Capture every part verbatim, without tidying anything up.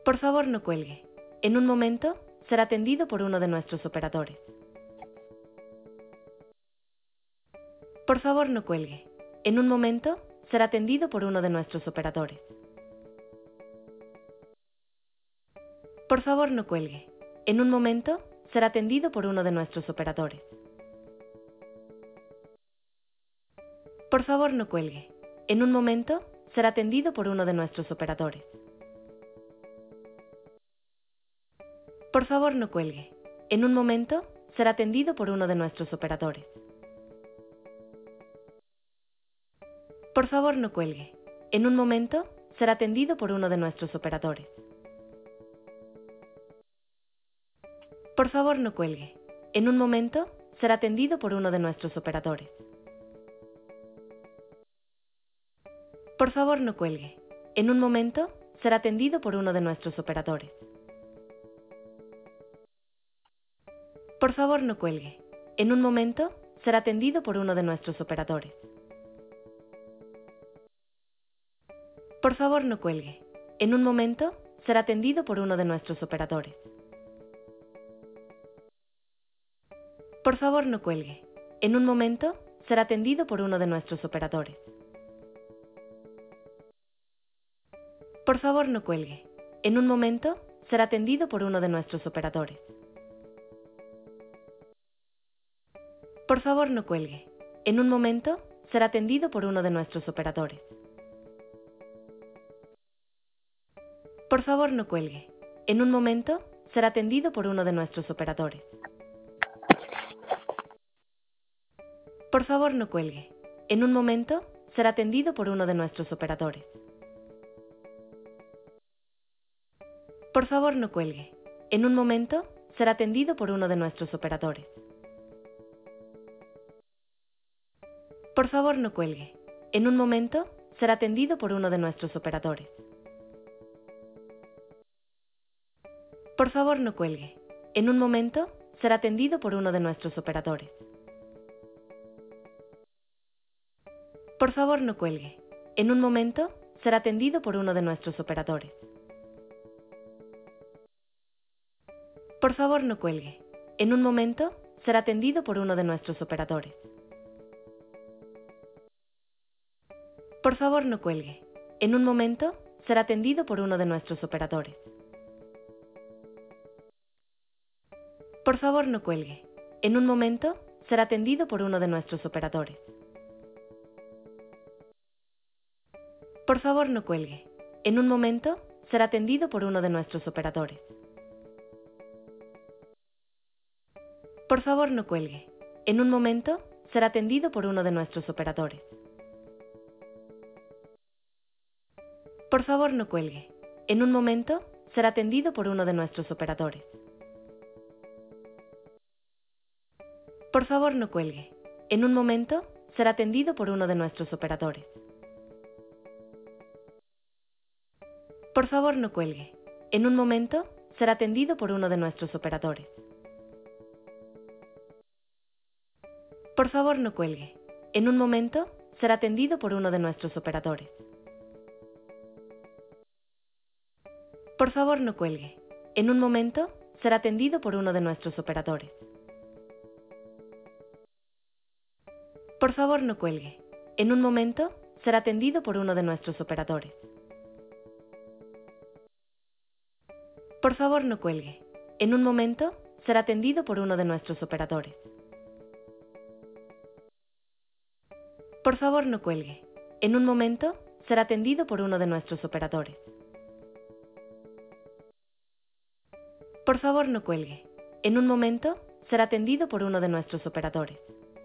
Por favor, no cuelgue. En un momento, será atendido por uno de nuestros operadores. Por favor, no cuelgue. En un momento, será atendido por uno de nuestros operadores. Por favor, no cuelgue. En un momento, será atendido por uno de nuestros operadores. Por favor, no cuelgue. En un momento, será atendido por uno de nuestros operadores. Por favor, no cuelgue. En un momento, será atendido por uno de nuestros operadores. Por favor, no cuelgue. En un momento, será atendido por uno de nuestros operadores. Por favor, no cuelgue. En un momento, será atendido por uno de nuestros operadores. Por favor, no cuelgue. En un momento, será atendido por uno de nuestros operadores. Por favor, no cuelgue. En un momento, será atendido por uno de nuestros operadores. Por favor, no cuelgue. En un momento, será atendido por uno de nuestros operadores. Por favor, no cuelgue. En un momento, será atendido por uno de nuestros operadores. Por favor, no cuelgue. En un momento, será atendido por uno de nuestros operadores. Por favor, no cuelgue. En un momento, será atendido por uno de nuestros operadores. Por favor, no cuelgue. En un momento, será atendido por uno de nuestros operadores. Por favor, no cuelgue. En un momento, será atendido por uno de nuestros operadores. Por favor, no cuelgue. En un momento, será atendido por uno de nuestros operadores. Por favor, no cuelgue. En un momento, será atendido por uno de nuestros operadores. Por favor, no cuelgue. En un momento, será atendido por uno de nuestros operadores. Por favor, no cuelgue. En un momento, será atendido por uno de nuestros operadores. Por favor, no cuelgue. En un momento, será atendido por uno de nuestros operadores. Por favor, no cuelgue. En un momento, será atendido por uno de nuestros operadores. Por favor, no cuelgue. En un momento, será atendido por uno de nuestros operadores. Por favor, no cuelgue. En un momento, será atendido por uno de nuestros operadores. Por favor, no cuelgue. En un momento, será atendido por uno de nuestros operadores. Por favor, no cuelgue. En un momento, será atendido por uno de nuestros operadores. Por favor, no cuelgue. En un momento, será atendido por uno de nuestros operadores. Por favor, no cuelgue. En un momento, será atendido por uno de nuestros operadores. Por favor, no cuelgue. En un momento, será atendido por uno de nuestros operadores. Por favor, no cuelgue. En un momento, será atendido por uno de nuestros operadores. Por favor, no cuelgue. En un momento, será atendido por uno de nuestros operadores. Por favor, no cuelgue. En un momento, será atendido por uno de nuestros operadores. Por favor, no cuelgue. En un momento, será atendido por uno de nuestros operadores. Por favor, no cuelgue. En un momento, será atendido por uno de nuestros operadores.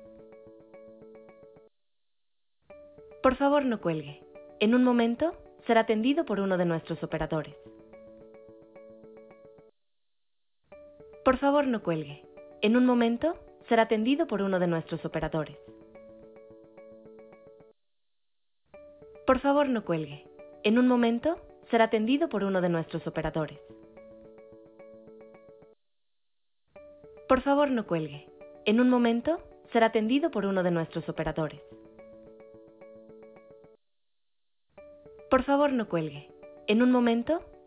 Por favor, no cuelgue. En un momento, será atendido por uno de nuestros operadores. Por favor, no cuelgue. En un momento, será atendido por uno de nuestros operadores. Por favor, no cuelgue. En un momento, será atendido por uno de nuestros operadores. Por favor, no cuelgue. En un momento, será atendido por uno de nuestros operadores. Por favor, no cuelgue. En un momento,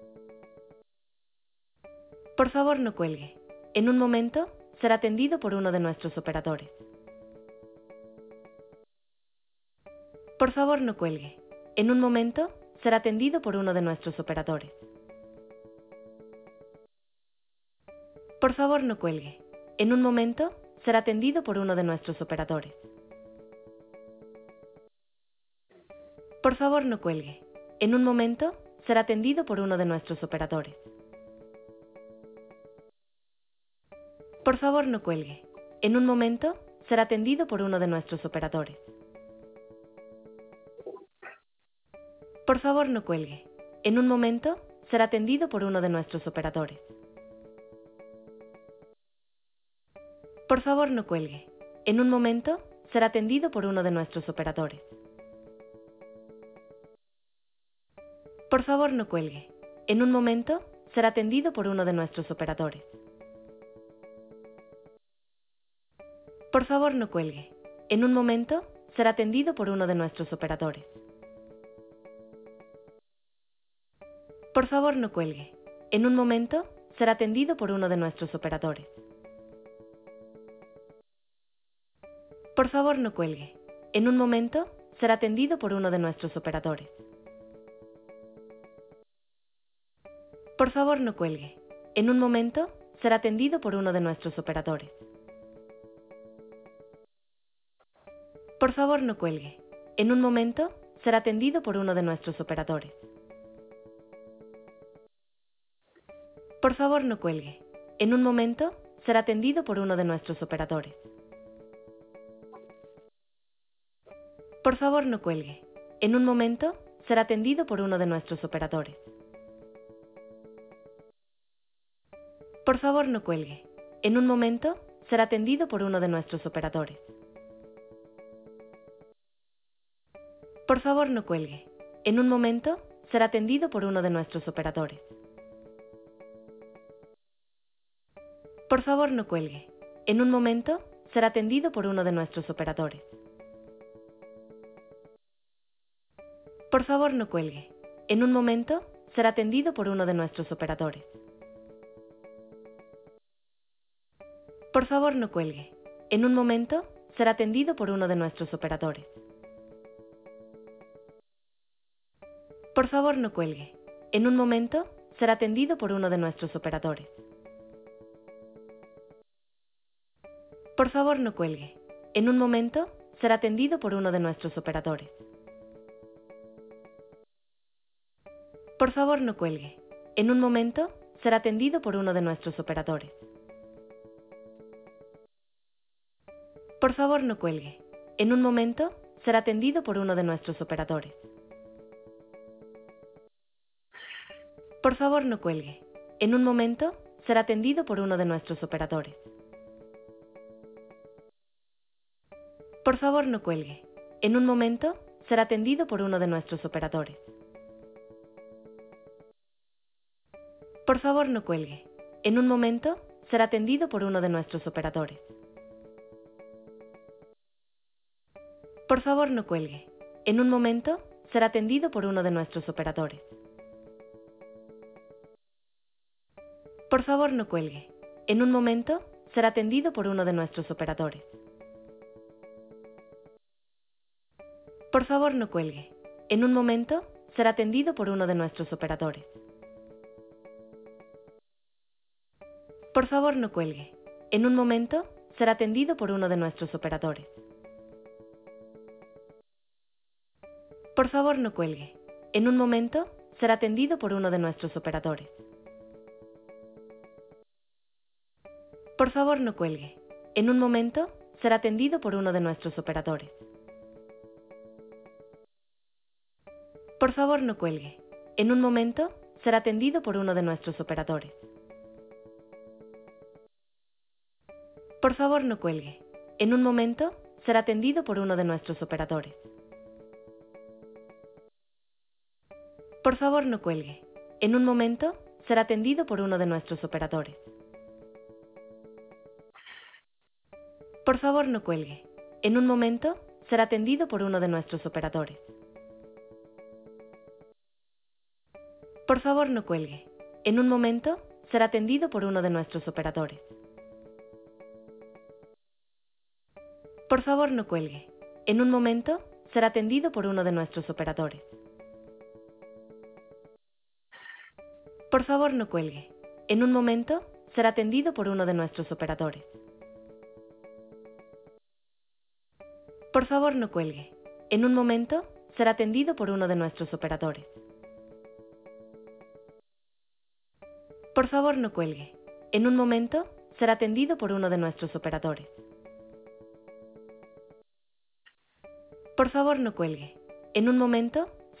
Por favor, no cuelgue. En un momento, será atendido por uno de nuestros operadores. Por favor, no cuelgue. En un momento, será atendido por uno de nuestros operadores. Por favor, no cuelgue. En un momento, será atendido por uno de nuestros operadores. Por favor, no cuelgue. En un momento, será atendido por uno de nuestros operadores. Por favor, no cuelgue. En un momento, será atendido por uno de nuestros operadores. Por favor, no cuelgue. En un momento, será atendido por uno de nuestros operadores. Por favor, no cuelgue. En un momento, será atendido por uno de nuestros operadores. Por favor, no cuelgue. En un momento, será atendido por uno de nuestros operadores. Por favor, no cuelgue. En un momento, será atendido por uno de nuestros operadores. Por favor, no cuelgue. En un momento, será atendido por uno de nuestros operadores. Por favor, no cuelgue. En un momento, será atendido por uno de nuestros operadores. Por favor, no cuelgue. En un momento, será atendido por uno de nuestros operadores. Por favor, no cuelgue. En un momento, será atendido por uno de nuestros operadores. Por favor, no cuelgue. En un momento, será atendido por uno de nuestros operadores. Por favor, no cuelgue. En un momento, será atendido por uno de nuestros operadores. Por favor, no cuelgue. En un momento, será atendido por uno de nuestros operadores. Por favor, no cuelgue. En un momento, será atendido por uno de nuestros operadores. Por favor, no cuelgue. En un momento, será atendido por uno de nuestros operadores. Por favor, no cuelgue. En un momento, será atendido por uno de nuestros operadores. Por favor, no cuelgue. En un momento, será atendido por uno de nuestros operadores. Por favor, no cuelgue. En un momento, será atendido por uno de nuestros operadores. Por favor, no cuelgue. En un momento, será atendido por uno de nuestros operadores. Por favor, no cuelgue. En un momento, será atendido por uno de nuestros operadores. Por favor, no cuelgue. En un momento, será atendido por uno de nuestros operadores. Por favor, no cuelgue. En un momento, será atendido por uno de nuestros operadores. Por favor, no cuelgue. En un momento, será atendido por uno de nuestros operadores. Por favor, no cuelgue. En un momento, será atendido por uno de nuestros operadores. Por favor, no cuelgue. En un momento, será atendido por uno de nuestros operadores. Por favor, no cuelgue. En un momento, será atendido por uno de nuestros operadores. Por favor, no cuelgue. En un momento, será atendido por uno de nuestros operadores. Por favor, no cuelgue. En un momento, será atendido por uno de nuestros operadores. Por favor, no cuelgue. En un momento, será atendido por uno de nuestros operadores. Por favor, no cuelgue. En un momento, será atendido por uno de nuestros operadores. Por favor, no cuelgue. En un momento, será atendido por uno de nuestros operadores. Por favor, no cuelgue. En un momento, será atendido por uno de nuestros operadores. Por favor, no cuelgue. En un momento, será atendido por uno de nuestros operadores. Por favor, no cuelgue. En un momento, será atendido por uno de nuestros operadores. Por favor, no cuelgue. En un momento, será atendido por uno de nuestros operadores. Por favor, no cuelgue. En un momento, será atendido por uno de nuestros operadores. Por favor, no cuelgue. En un momento, será atendido por uno de nuestros operadores. Por favor, no cuelgue. En un momento, será atendido por uno de nuestros operadores. Por favor, no cuelgue. En un momento, será atendido por uno de nuestros operadores. Por favor, no cuelgue. En un momento,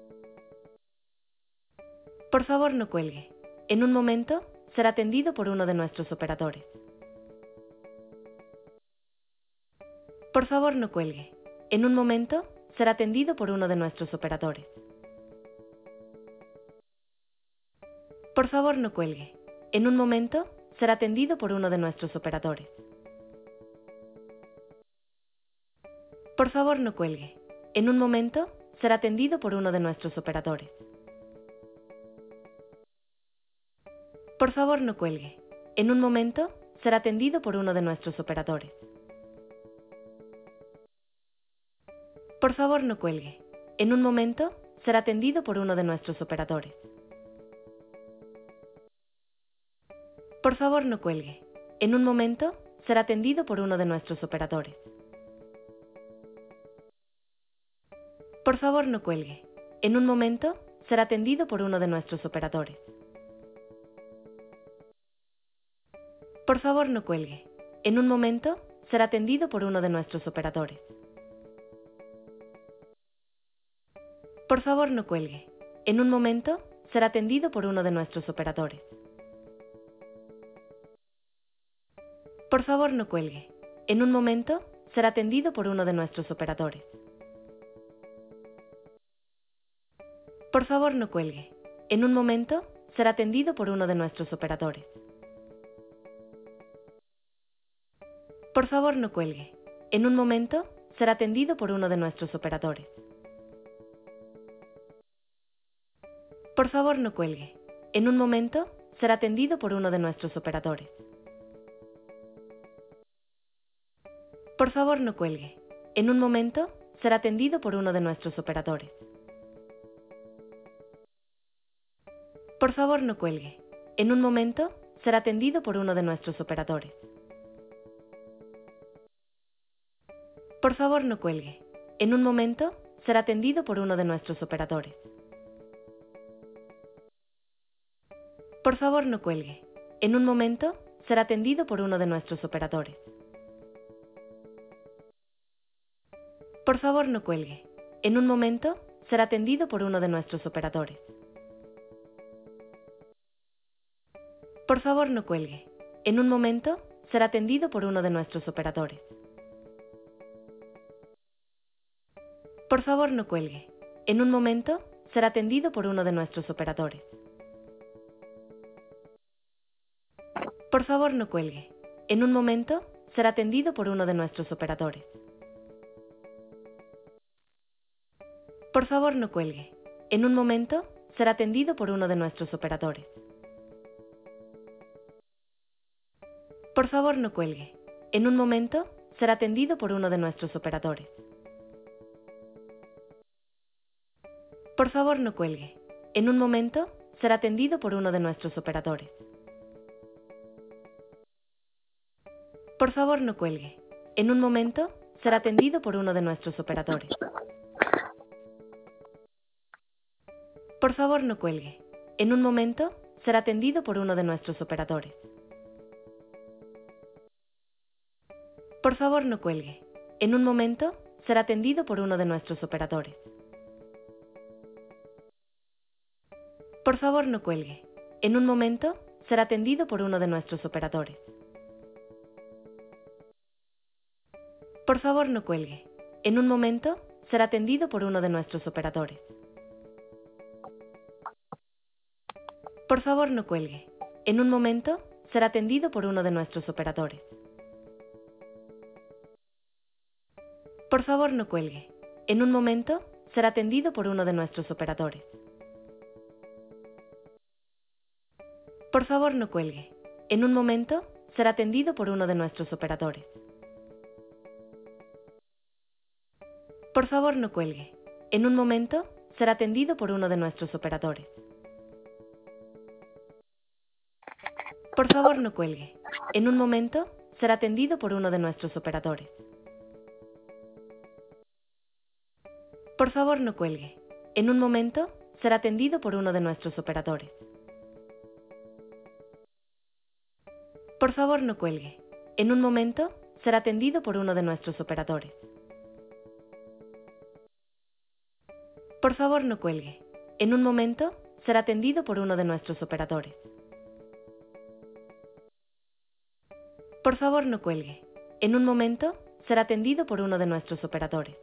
Por favor, no cuelgue. En un momento, será atendido por uno de nuestros operadores. Por favor, no cuelgue. En un momento, será atendido por uno de nuestros operadores. Por favor, no cuelgue. En un momento, será atendido por uno de nuestros operadores. Por favor, no cuelgue. En un momento, será atendido por uno de nuestros operadores. Por favor, no cuelgue. En un momento, será atendido por uno de nuestros operadores. Por favor, no cuelgue. En un momento, será atendido por uno de nuestros operadores. Por favor, no cuelgue. En un momento, será atendido por uno de nuestros operadores. Por favor, no cuelgue. En un momento, será atendido por uno de nuestros operadores. Por favor, no cuelgue. En un momento, será atendido por uno de nuestros operadores. Por favor, no cuelgue. En un momento, será atendido por uno de nuestros operadores. Por favor, no cuelgue. En un momento, será atendido por uno de nuestros operadores. Por favor, no cuelgue. En un momento, será atendido por uno de nuestros operadores. Por favor, no cuelgue. En un momento, será atendido por uno de nuestros operadores. Por favor, no cuelgue. En un momento, será atendido por uno de nuestros operadores. Por favor, no cuelgue. En un momento, será atendido por uno de nuestros operadores. Por favor, no cuelgue. En un momento, será atendido por uno de nuestros operadores. Por favor, no cuelgue. En un momento, será atendido por uno de nuestros operadores. Por favor, no cuelgue. En un momento, será atendido por uno de nuestros operadores. Por favor, no cuelgue. En un momento, será atendido por uno de nuestros operadores. Por favor, no cuelgue. En un momento, será atendido por uno de nuestros operadores. Por favor, no cuelgue. En un momento, será atendido por uno de nuestros operadores. Por favor, no cuelgue. En un momento, será atendido por uno de nuestros operadores. Por favor, no cuelgue. En un momento, será atendido por uno de nuestros operadores. Por favor, no cuelgue. En un momento, será atendido por uno de nuestros operadores. Por favor, no cuelgue. En un momento, será atendido por uno de nuestros operadores. Por favor, no cuelgue. En un momento, será atendido por uno de nuestros operadores. Por favor, no cuelgue. En un momento, será atendido por uno de nuestros operadores. Por favor, no cuelgue. En un momento, será atendido por uno de nuestros operadores. Por favor, no cuelgue. En un momento, será atendido por uno de nuestros operadores. Por favor, no cuelgue. En un momento, será atendido por uno de nuestros operadores. Por favor, no cuelgue. En un momento, será atendido por uno de nuestros operadores. Por favor, no cuelgue. En un momento, será atendido por uno de nuestros operadores. Por favor, no cuelgue. En un momento, será atendido por uno de nuestros operadores. Por favor, no cuelgue. En un momento, será atendido por uno de nuestros operadores. Por favor, no cuelgue. En un momento, será atendido por uno de nuestros operadores. Por favor, no cuelgue. En un momento, será atendido por uno de nuestros operadores. Por favor, no cuelgue. En un momento, será atendido por uno de nuestros operadores. Por favor, no cuelgue. En un momento, será atendido por uno de nuestros operadores. Por favor, no cuelgue. En un momento, será atendido por uno de nuestros operadores.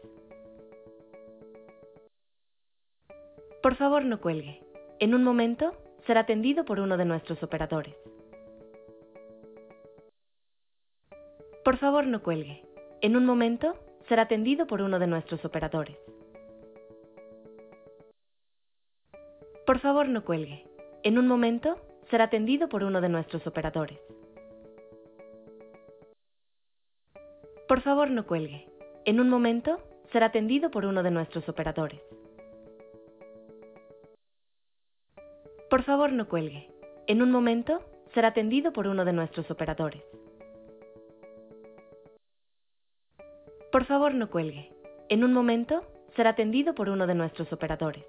Por favor, no cuelgue. En un momento, será atendido por uno de nuestros operadores. Por favor, no cuelgue. En un momento, será atendido por uno de nuestros operadores. Por favor, no cuelgue. En un momento, será atendido por uno de nuestros operadores. Por favor, no cuelgue. En un momento, será atendido por uno de nuestros operadores. Por favor, no cuelgue. En un momento, será atendido por uno de nuestros operadores. Por favor, no cuelgue. En un momento, será atendido por uno de nuestros operadores.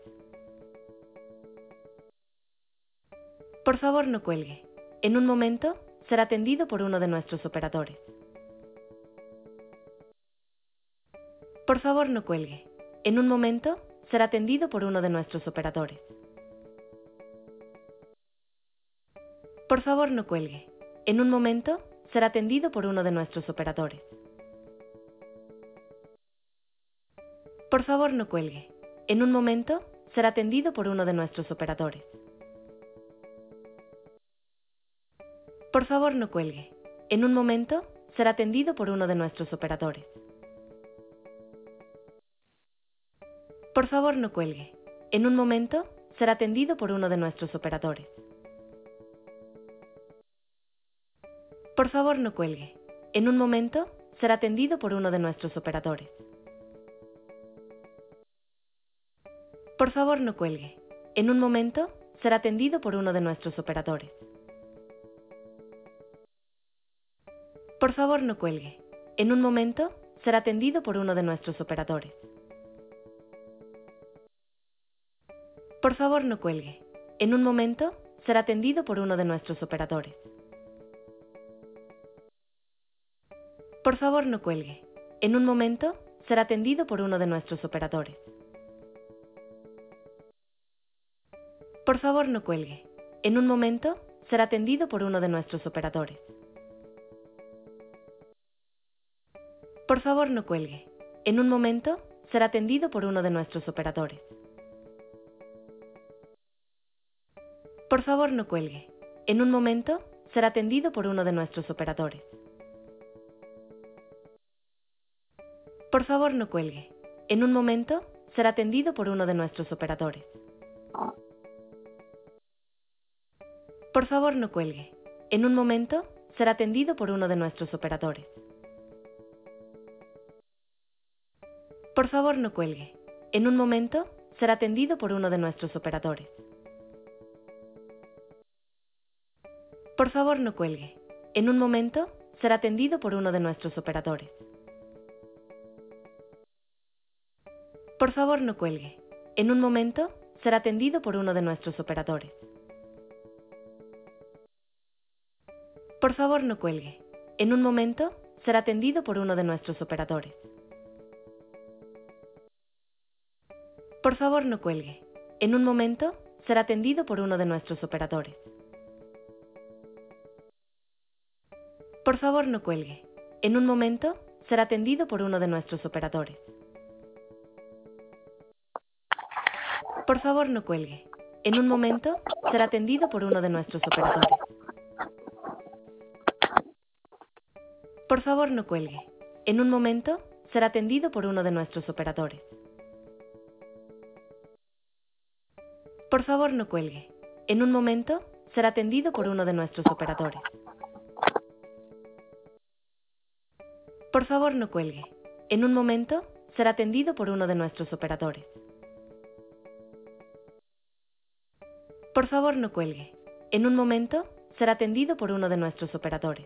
Por favor, no cuelgue. En un momento, será atendido por uno de nuestros operadores. Por favor, no cuelgue. En un momento, será atendido por uno de nuestros operadores. Por favor, no cuelgue. En un momento, será atendido por uno de nuestros operadores. Por favor, no cuelgue. En un momento, será atendido por uno de nuestros operadores. Por favor, no cuelgue. En un momento, será atendido por uno de nuestros operadores. Por favor, no cuelgue. En un momento, será atendido por uno de nuestros operadores. Por favor, no cuelgue. En un momento, será atendido por uno de nuestros operadores. Por favor, no cuelgue. En un momento, será atendido por uno de nuestros operadores. Por favor, no cuelgue. En un momento, será atendido por uno de nuestros operadores. Por favor, no cuelgue. En un momento, será atendido por uno de nuestros operadores. Por favor, no cuelgue. En un momento, será atendido por uno de nuestros operadores. Por favor, no cuelgue. En un momento, será atendido por uno de nuestros operadores. Por favor, no cuelgue. En un momento, será atendido por uno de nuestros operadores. Por favor, no cuelgue. En un momento, será atendido por uno de nuestros operadores. Por favor, no cuelgue. En un momento, será atendido por uno de nuestros operadores. Por favor, no cuelgue. En un momento, será atendido por uno de nuestros operadores. Por favor, no cuelgue. En un momento, será atendido por uno de nuestros operadores. Por favor, no cuelgue. En un momento, será atendido por uno de nuestros operadores. Por favor, no cuelgue. En un momento, será atendido por uno de nuestros operadores. Por favor, no cuelgue. En un momento, será atendido por uno de nuestros operadores. Por favor, no cuelgue. En un momento, será atendido por uno de nuestros operadores. Por favor, no cuelgue. En un momento, será atendido por uno de nuestros operadores. Por favor, no cuelgue. En un momento, será atendido por uno de nuestros operadores. Por favor, no cuelgue. En un momento, será atendido por uno de nuestros operadores. Por favor, no cuelgue. En un momento, será atendido por uno de nuestros operadores. Por favor, no cuelgue. En un momento, será atendido por uno de nuestros operadores. Por favor, no cuelgue. En un momento, será atendido por uno de nuestros operadores.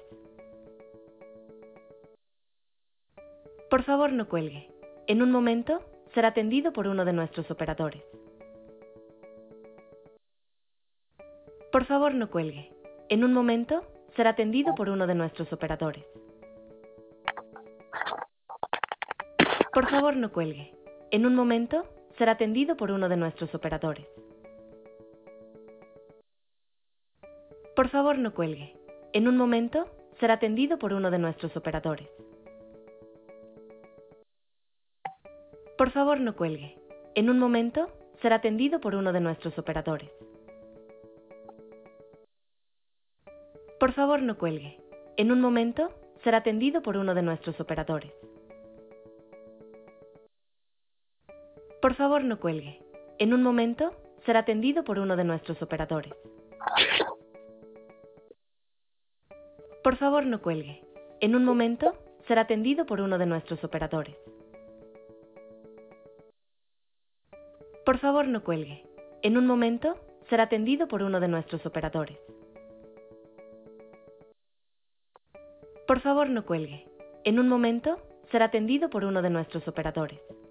Por favor, no cuelgue. En un momento, será atendido por uno de nuestros operadores. Por favor, no cuelgue. En un momento, será atendido por uno de nuestros operadores. Por favor, no cuelgue. En un momento, será atendido por uno de nuestros operadores. Por favor, no cuelgue. En un momento, será atendido por uno de nuestros operadores. Por favor, no cuelgue. En un momento, será atendido por uno de nuestros operadores. Por favor, no cuelgue. En un momento, será atendido por uno de nuestros operadores. Por favor, no cuelgue. En un momento, será atendido por uno de nuestros operadores. Por favor, no cuelgue. En un momento, será atendido por uno de nuestros operadores. Por favor, no cuelgue. En un momento, será atendido por uno de nuestros operadores. Por favor, no cuelgue. En un momento, será atendido por uno de nuestros operadores.